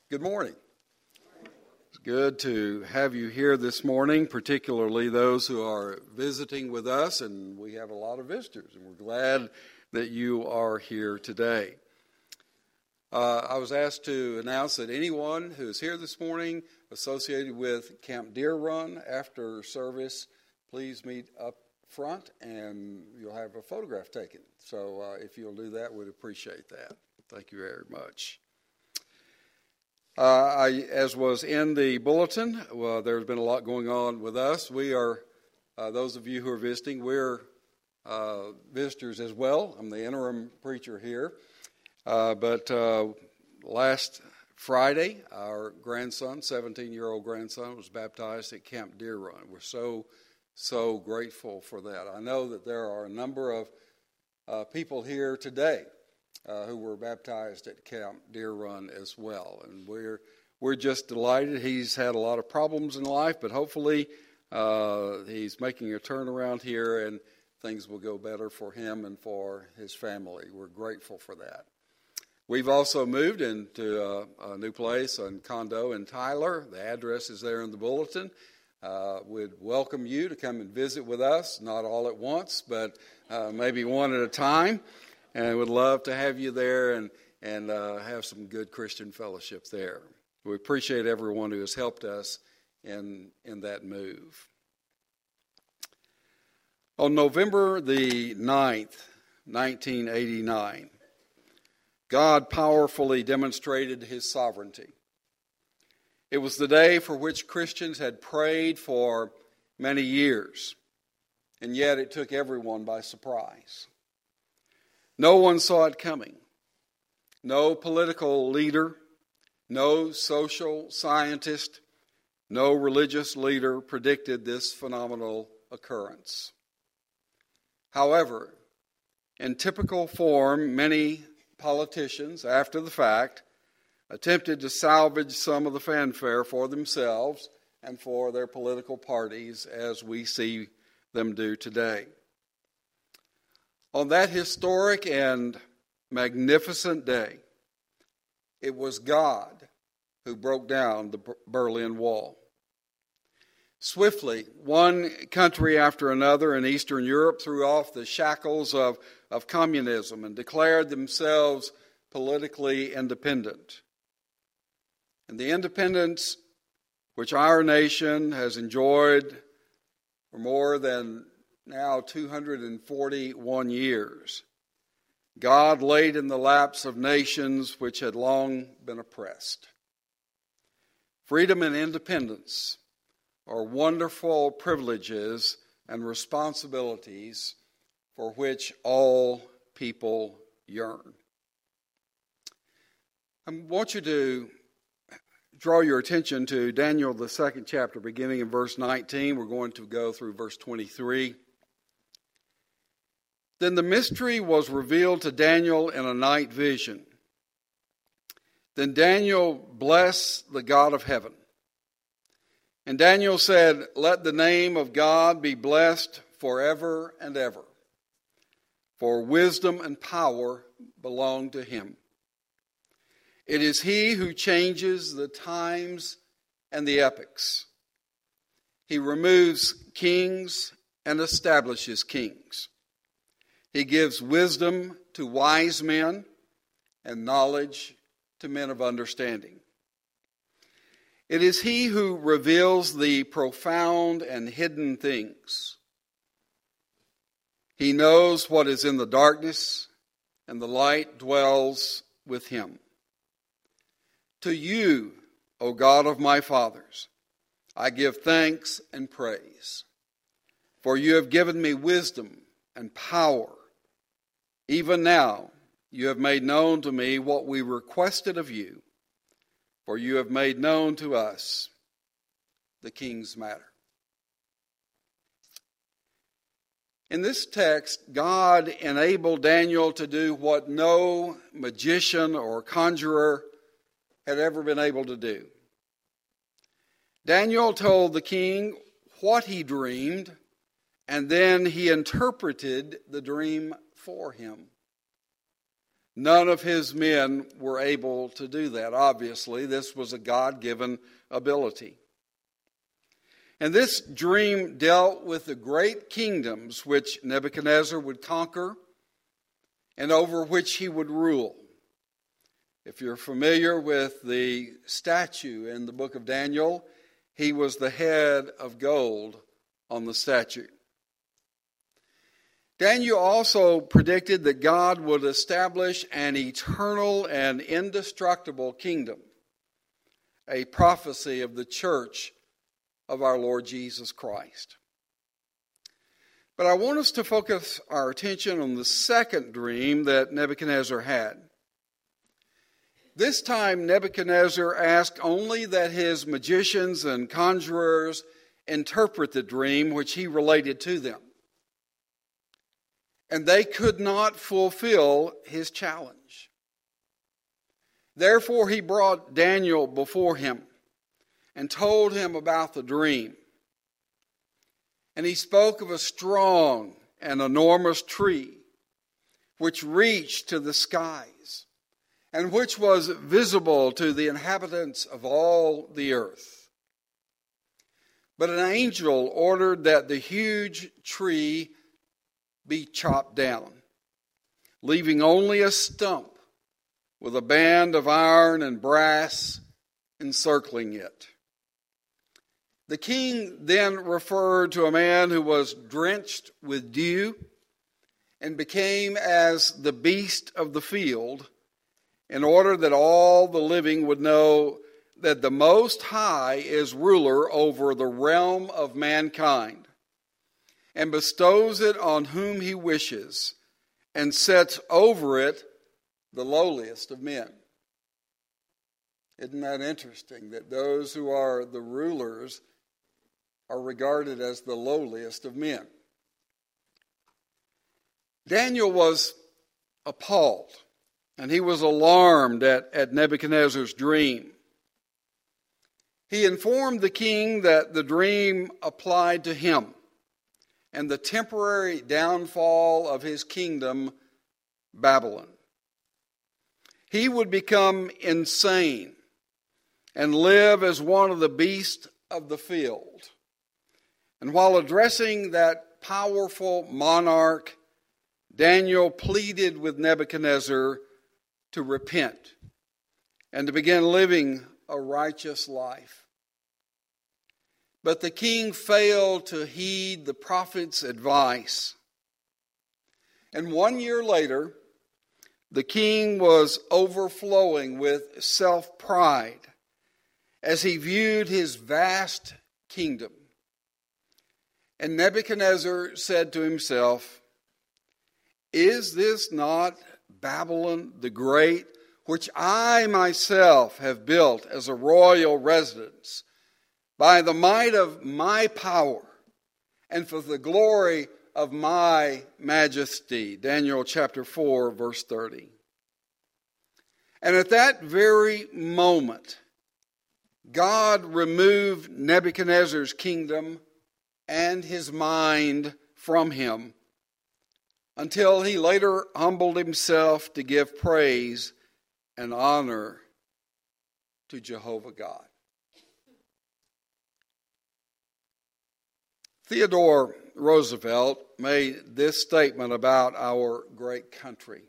Good morning. It's good to have you here this morning, particularly those who are visiting with us, and we have a lot of visitors, and we're glad that you are here today. I was asked to announce that anyone who is here this morning associated with Camp Deer Run after service, please meet up front and you'll have a photograph taken. So if you'll do that, we'd appreciate that. Thank you very much. As was in the bulletin, there's been a lot going on with us. We are, those of you who are visiting, we're visitors as well. I'm the interim preacher here. But last Friday, our grandson, 17-year-old grandson, was baptized at Camp Deer Run. We're so grateful for that. I know that there are a number of people here today who were baptized at Camp Deer Run as well. And we're just delighted. He's had a lot of problems in life, but hopefully he's making a turnaround here and things will go better for him and for his family. We're grateful for that. We've also moved into a new place, a condo in Tyler. The address is there in the bulletin. We'd welcome you to come and visit with us, not all at once, but maybe one at a time. And would love to have you there and have some good Christian fellowship there. We appreciate everyone who has helped us in that move. On November the 9th, 1989, God powerfully demonstrated his sovereignty. It was the day for which Christians had prayed for many years, and yet it took everyone by surprise. No one saw it coming. No political leader, no social scientist, no religious leader predicted this phenomenal occurrence. However, in typical form, many politicians, after the fact, attempted to salvage some of the fanfare for themselves and for their political parties as we see them do today. On that historic and magnificent day, it was God who broke down the Berlin Wall. Swiftly, one country after another in Eastern Europe threw off the shackles of communism and declared themselves politically independent. And the independence which our nation has enjoyed for more than now 241 years, God laid in the laps of nations which had long been oppressed. Freedom and independence are wonderful privileges and responsibilities for which all people yearn. I want you to draw your attention to Daniel, the second chapter, beginning in verse 19. We're going to go through verse 23. Then the mystery was revealed to Daniel in a night vision. Then Daniel blessed the God of heaven. And Daniel said, "Let the name of God be blessed forever and ever, for wisdom and power belong to him. It is he who changes the times and the epochs. He removes kings and establishes kings. He gives wisdom to wise men and knowledge to men of understanding. It is he who reveals the profound and hidden things. He knows what is in the darkness, and the light dwells with him. To you, O God of my fathers, I give thanks and praise, for you have given me wisdom and power. Even now, you have made known to me what we requested of you, for you have made known to us the king's matter." In this text, God enabled Daniel to do what no magician or conjurer had ever been able to do. Daniel told the king what he dreamed, and then he interpreted the dream for him. None of his men were able to do that. Obviously, this was a God-given ability. And this dream dealt with the great kingdoms which Nebuchadnezzar would conquer and over which he would rule. If you're familiar with the statue in the book of Daniel, he was the head of gold on the statue. Daniel also predicted that God would establish an eternal and indestructible kingdom, a prophecy of the church of our Lord Jesus Christ. But I want us to focus our attention on the second dream that Nebuchadnezzar had. This time, Nebuchadnezzar asked only that his magicians and conjurers interpret the dream which he related to them. And they could not fulfill his challenge. Therefore, he brought Daniel before him and told him about the dream. And he spoke of a strong and enormous tree which reached to the skies and which was visible to the inhabitants of all the earth. But an angel ordered that the huge tree be chopped down, leaving only a stump with a band of iron and brass encircling it. The king then referred to a man who was drenched with dew and became as the beast of the field, in order that all the living would know that the Most High is ruler over the realm of mankind, and bestows it on whom he wishes, and sets over it the lowliest of men. Isn't that interesting, that those who are the rulers are regarded as the lowliest of men? Daniel was appalled, and he was alarmed at Nebuchadnezzar's dream. He informed the king that the dream applied to him and the temporary downfall of his kingdom, Babylon. He would become insane and live as one of the beasts of the field. And while addressing that powerful monarch, Daniel pleaded with Nebuchadnezzar to repent and to begin living a righteous life. But the king failed to heed the prophet's advice. And 1 year later, the king was overflowing with self-pride as he viewed his vast kingdom. And Nebuchadnezzar said to himself, "Is this not Babylon the Great, which I myself have built as a royal residence, by the might of my power and for the glory of my majesty?" Daniel chapter 4, verse 30. And at that very moment, God removed Nebuchadnezzar's kingdom and his mind from him, until he later humbled himself to give praise and honor to Jehovah God. Theodore Roosevelt made this statement about our great country: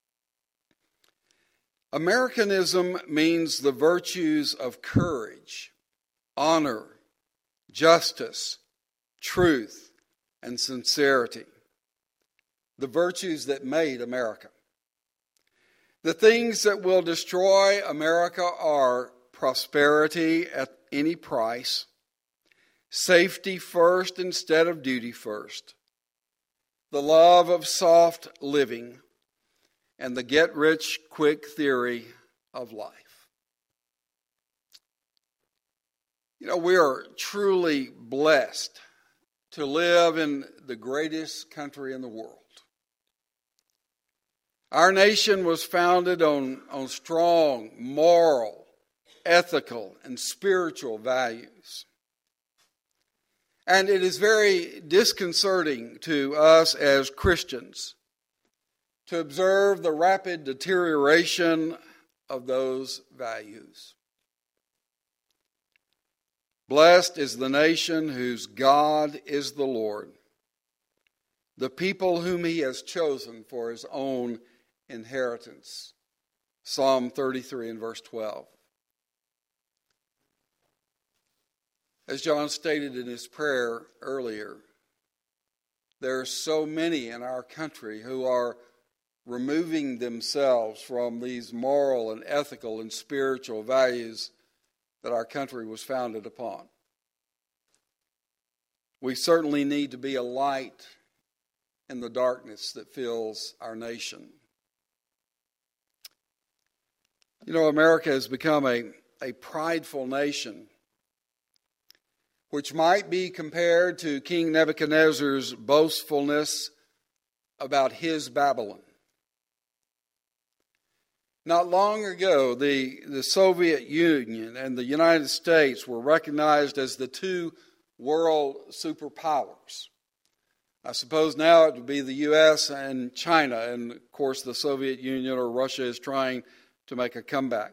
Americanism means the virtues of courage, honor, justice, truth, and sincerity. The virtues that made America. The things that will destroy America are prosperity at any price, safety first instead of duty first, the love of soft living, and the get-rich-quick theory of life. You know, we are truly blessed to live in the greatest country in the world. Our nation was founded on strong moral, ethical, and spiritual values. And it is very disconcerting to us as Christians to observe the rapid deterioration of those values. Blessed is the nation whose God is the Lord, the people whom he has chosen for his own inheritance. Psalm 33 and verse 12. As John stated in his prayer earlier, there are so many in our country who are removing themselves from these moral and ethical and spiritual values that our country was founded upon. We certainly need to be a light in the darkness that fills our nation. You know, America has become a prideful nation, which might be compared to King Nebuchadnezzar's boastfulness about his Babylon. Not long ago, the Soviet Union and the United States were recognized as the two world superpowers. I suppose now it would be the U.S. and China, and of course the Soviet Union or Russia is trying to make a comeback.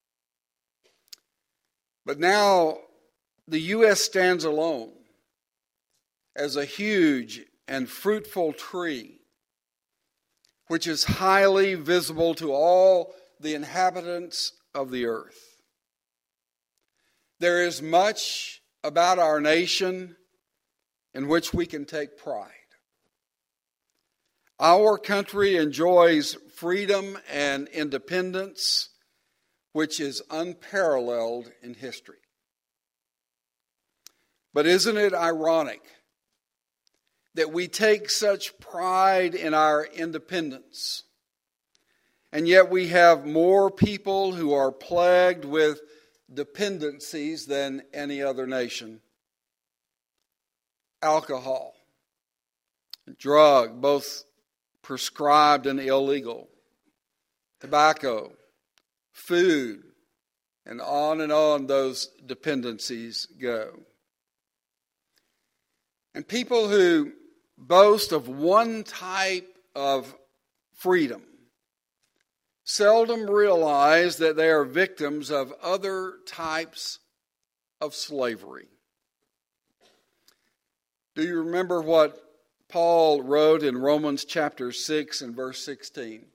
But now the U.S. stands alone as a huge and fruitful tree, which is highly visible to all the inhabitants of the earth. There is much about our nation in which we can take pride. Our country enjoys freedom and independence, which is unparalleled in history. But isn't it ironic that we take such pride in our independence, and yet we have more people who are plagued with dependencies than any other nation? Alcohol, drug, both prescribed and illegal, tobacco, food, and on those dependencies go. And people who boast of one type of freedom seldom realize that they are victims of other types of slavery. Do you remember what Paul wrote in Romans chapter 6 and verse 16?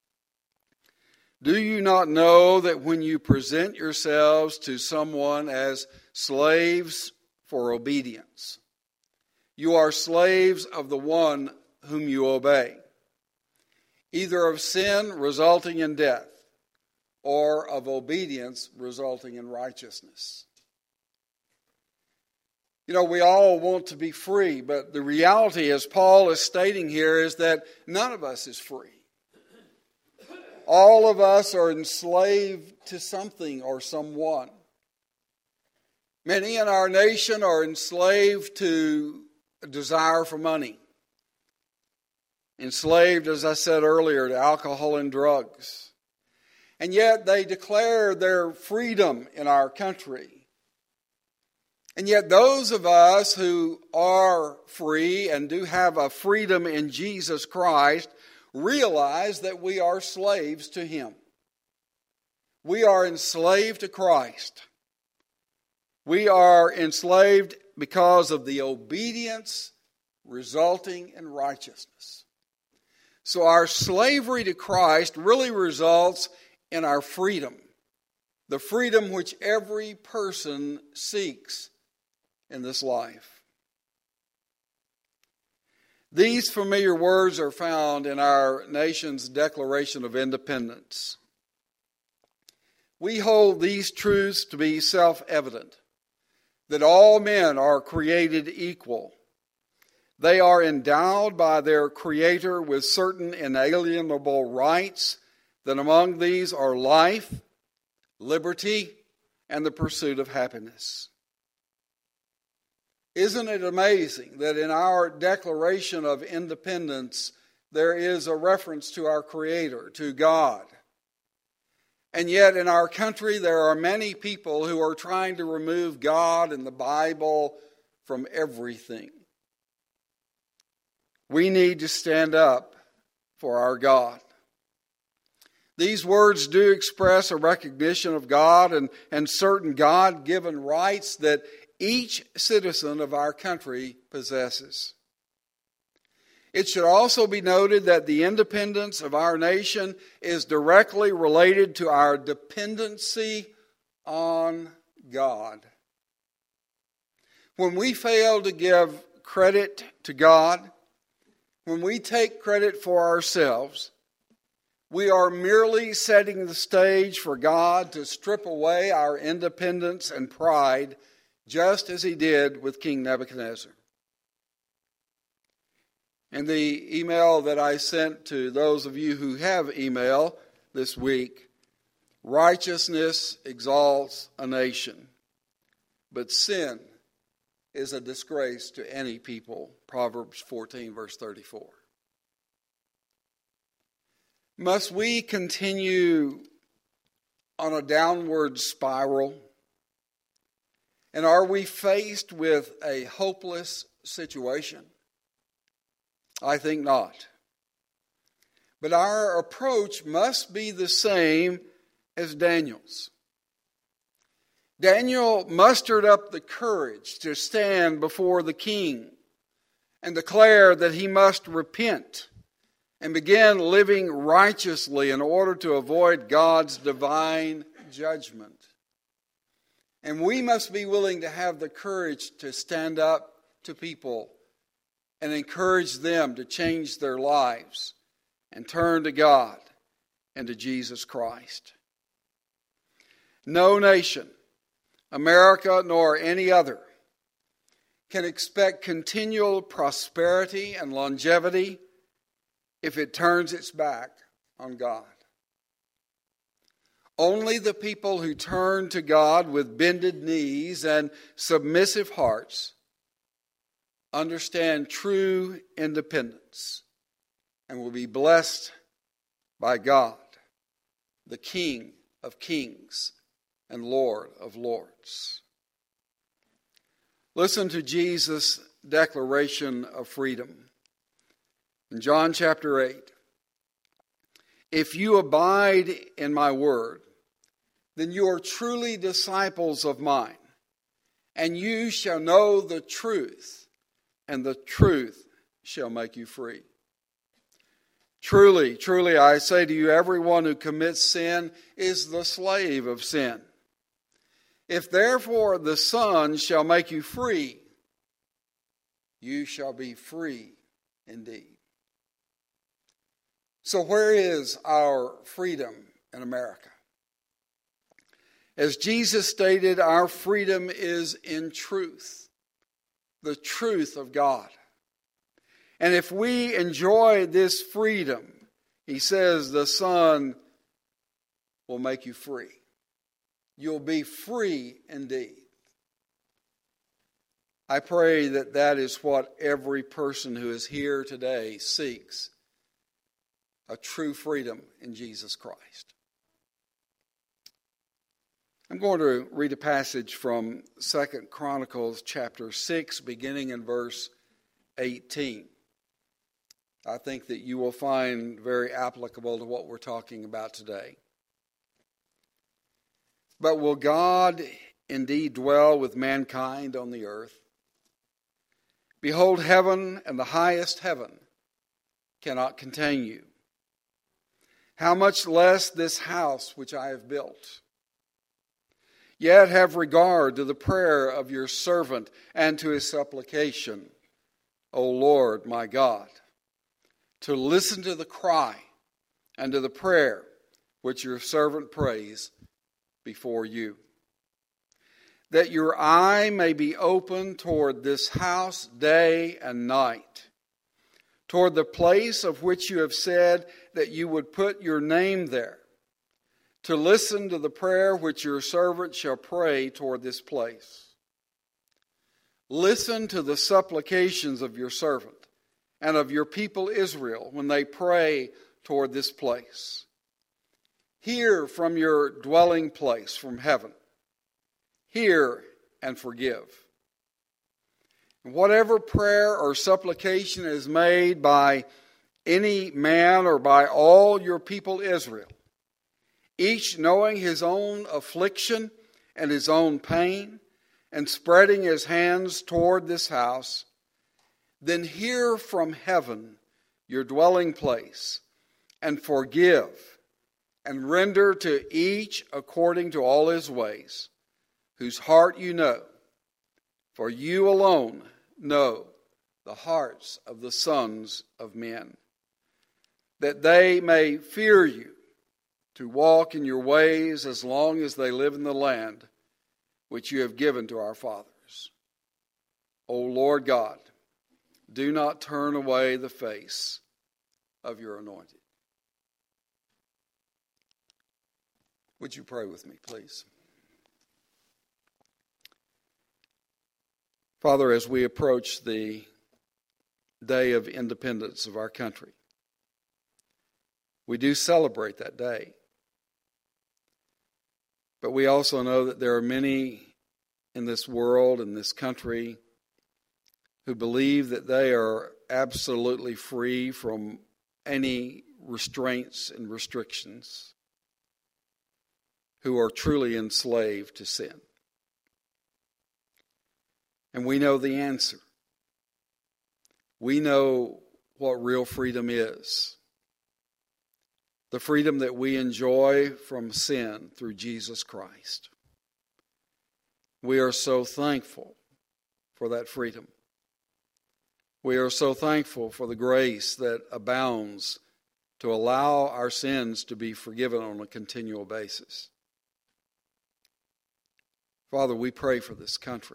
Do you not know that when you present yourselves to someone as slaves for obedience, you are slaves of the one whom you obey, either of sin resulting in death or of obedience resulting in righteousness? You know, we all want to be free, but the reality, as Paul is stating here, is that none of us is free. All of us are enslaved to something or someone. Many in our nation are enslaved to a desire for money. Enslaved, as I said earlier, to alcohol and drugs. And yet they declare their freedom in our country. And yet those of us who are free and do have a freedom in Jesus Christ realize that we are slaves to Him. We are enslaved to Christ. We are enslaved because of the obedience resulting in righteousness. So our slavery to Christ really results in our freedom, the freedom which every person seeks in this life. These familiar words are found in our nation's Declaration of Independence. We hold these truths to be self-evident, that all men are created equal. They are endowed by their Creator with certain inalienable rights, that among these are life, liberty, and the pursuit of happiness. Isn't it amazing that in our Declaration of Independence there is a reference to our Creator, to God? And yet in our country there are many people who are trying to remove God and the Bible from everything. We need to stand up for our God. These words do express a recognition of God and certain God-given rights that each citizen of our country possesses. It should also be noted that the independence of our nation is directly related to our dependency on God. When we fail to give credit to God, when we take credit for ourselves, we are merely setting the stage for God to strip away our independence and pride, just as he did with King Nebuchadnezzar. In the email that I sent to those of you who have email this week, righteousness exalts a nation, but sin is a disgrace to any people. Proverbs 14, verse 34. Must we continue on a downward spiral? And are we faced with a hopeless situation? I think not. But our approach must be the same as Daniel's. Daniel mustered up the courage to stand before the king and declare that he must repent and begin living righteously in order to avoid God's divine judgment. And we must be willing to have the courage to stand up to people and encourage them to change their lives and turn to God and to Jesus Christ. No nation, America nor any other, can expect continual prosperity and longevity if it turns its back on God. Only the people who turn to God with bended knees and submissive hearts understand true independence and will be blessed by God, the King of Kings and Lord of Lords. Listen to Jesus' declaration of freedom. In John chapter 8, if you abide in my word, then you are truly disciples of mine, and you shall know the truth, and the truth shall make you free. Truly, truly, I say to you, everyone who commits sin is the slave of sin. If therefore the Son shall make you free, you shall be free indeed. So where is our freedom in America? As Jesus stated, our freedom is in truth, the truth of God. And if we enjoy this freedom, he says the Son will make you free. You'll be free indeed. I pray that that is what every person who is here today seeks, a true freedom in Jesus Christ. I'm going to read a passage from 2 Chronicles chapter 6, beginning in verse 18. I think that you will find very applicable to what we're talking about today. But will God indeed dwell with mankind on the earth? Behold, heaven and the highest heaven cannot contain you. How much less this house which I have built? Yet have regard to the prayer of your servant and to his supplication, O Lord my God, to listen to the cry and to the prayer which your servant prays before you. That your eye may be open toward this house day and night, toward the place of which you have said that you would put your name there, to listen to the prayer which your servant shall pray toward this place. Listen to the supplications of your servant and of your people Israel when they pray toward this place. Hear from your dwelling place from heaven. Hear and forgive. And whatever prayer or supplication is made by any man or by all your people Israel, each knowing his own affliction and his own pain, and spreading his hands toward this house, then hear from heaven your dwelling place, and forgive, and render to each according to all his ways, whose heart you know, for you alone know the hearts of the sons of men, that they may fear you, to walk in your ways as long as they live in the land which you have given to our fathers. O Lord God, do not turn away the face of your anointed. Would you pray with me, please? Father, as we approach the day of independence of our country, we do celebrate that day. But we also know that there are many in this world, in this country, who believe that they are absolutely free from any restraints and restrictions, who are truly enslaved to sin. And we know the answer. We know what real freedom is. The freedom that we enjoy from sin through Jesus Christ. We are so thankful for that freedom. We are so thankful for the grace that abounds to allow our sins to be forgiven on a continual basis. Father, we pray for this country.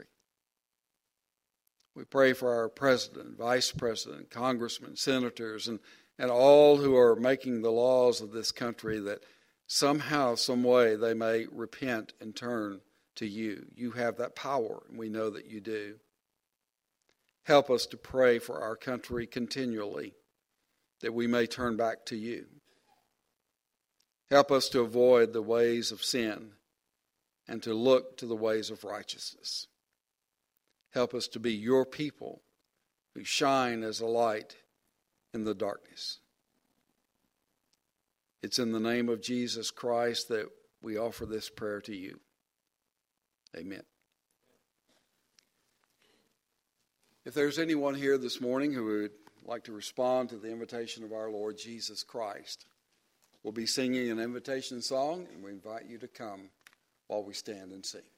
We pray for our president, vice president, congressmen, senators, and all who are making the laws of this country, that somehow, some way, they may repent and turn to you. You have that power, and we know that you do. Help us to pray for our country continually, that we may turn back to you. Help us to avoid the ways of sin and to look to the ways of righteousness. Help us to be your people who shine as a light in the darkness. It's in the name of Jesus Christ that we offer this prayer to you. Amen. If there's anyone here this morning who would like to respond to the invitation of our Lord Jesus Christ, we'll be singing an invitation song, and we invite you to come while we stand and sing.